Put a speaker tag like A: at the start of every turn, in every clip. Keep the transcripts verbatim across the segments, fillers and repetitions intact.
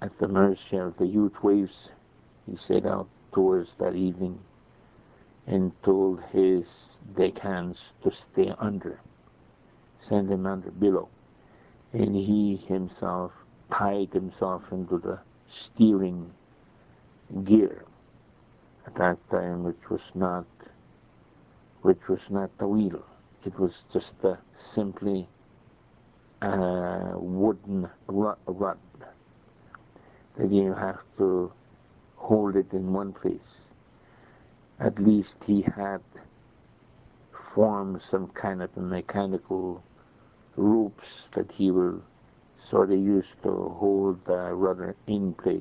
A: at the mercy of the huge waves, he set out towards that evening and told his deckhands to stay under, send him under below. And he himself tied himself into the steering gear at that time, which was not which was not the wheel. It was just a simply a wooden rod, rod that you have to hold it in one place. At least he had formed some kind of a mechanical ropes that he will sort of use to hold the rudder in place,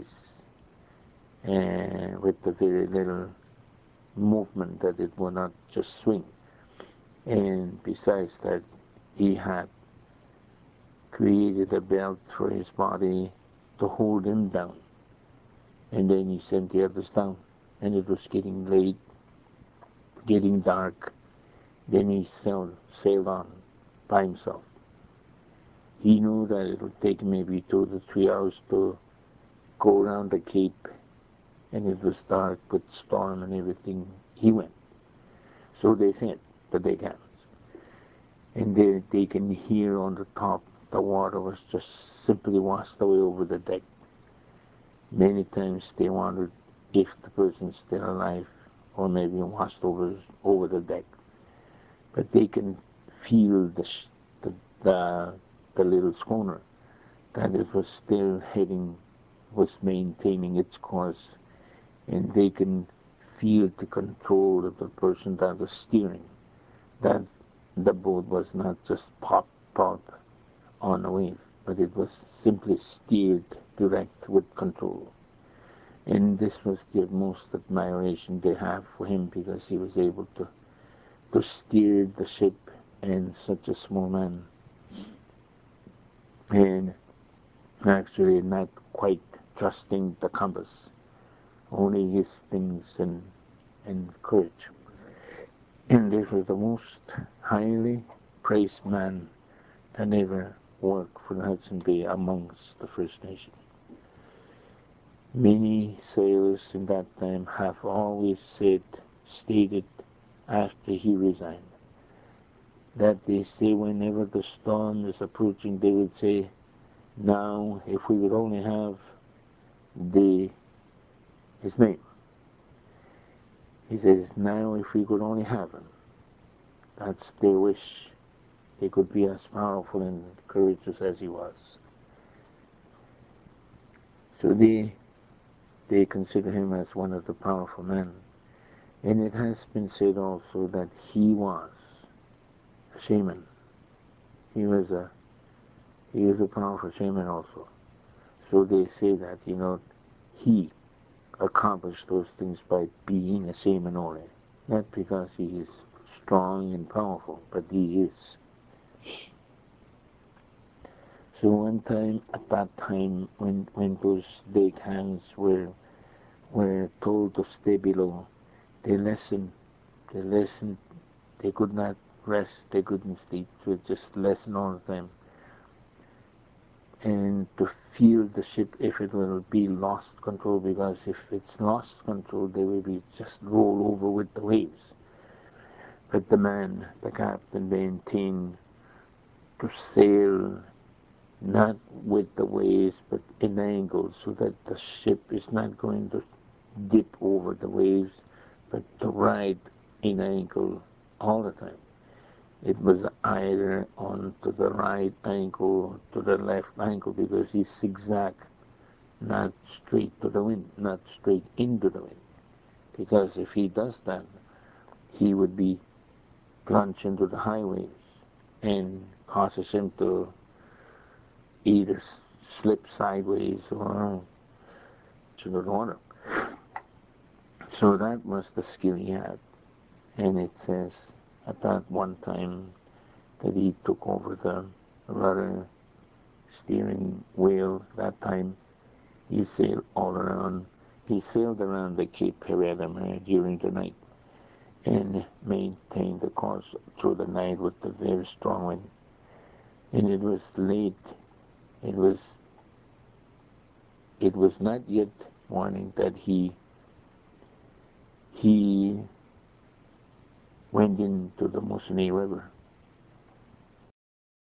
A: and with the very little movement that it will not just swing. And besides that, he had created a belt for his body to hold him down. And then he sent the others down, and it was getting late, getting dark. Then he sailed, sailed on by himself. He knew that it would take maybe two to three hours to go around the Cape, and it was dark with storm and everything. He went. So they said, the deckhands. And they, they can hear on the top, the water was just simply washed away over the deck. Many times they wondered if the person's still alive or maybe washed over, over the deck. But they can feel the, the, the, the little schooner, that it was still heading, was maintaining its course, and they can feel the control of the person that was steering, that the boat was not just pop, pop on a wave, but it was simply steered direct with control. And this was the most admiration they have for him, because he was able to, to steer the ship, and such a small man, and actually not quite trusting the compass, only his things and, and courage. And this was the most highly praised man that ever worked for the Hudson Bay amongst the First Nation. Many sailors in that time have always said, stated after he resigned, that they say whenever the storm is approaching, they would say, now if we would only have the his name. He says, now if we could only have him. That's their wish. He could be as powerful and courageous as he was. So they they consider him as one of the powerful men. And it has been said also that he was a shaman. He was a he was a powerful shaman also. So they say that, you know, he accomplished those things by being a shaman only. Not because he is strong and powerful, but he is. So one time, at that time, when when those deckhands were were told to stay below, they listened. They listened. They could not rest. They couldn't sleep. So just listen all the time, and to feel the ship if it will be lost control, because if it's lost control, they will be just roll over with the waves. But the man, the captain, maintained to sail not with the waves, but in angles, so that the ship is not going to dip over the waves, but to ride in angle all the time. It was either on to the right ankle, to the left ankle, because he zigzag, not straight to the wind, not straight into the wind. Because if he does that, he would be plunged into the high waves and causes him to either slip sideways or to the water. So that was the skill he had. And it says at that one time that he took over the rudder steering wheel. That time he sailed all around. He sailed around the Cape Heredamere during the night and maintained the course through the night with the very strong wind. And it was late. It was it was not yet morning that he he went into the Musoni River.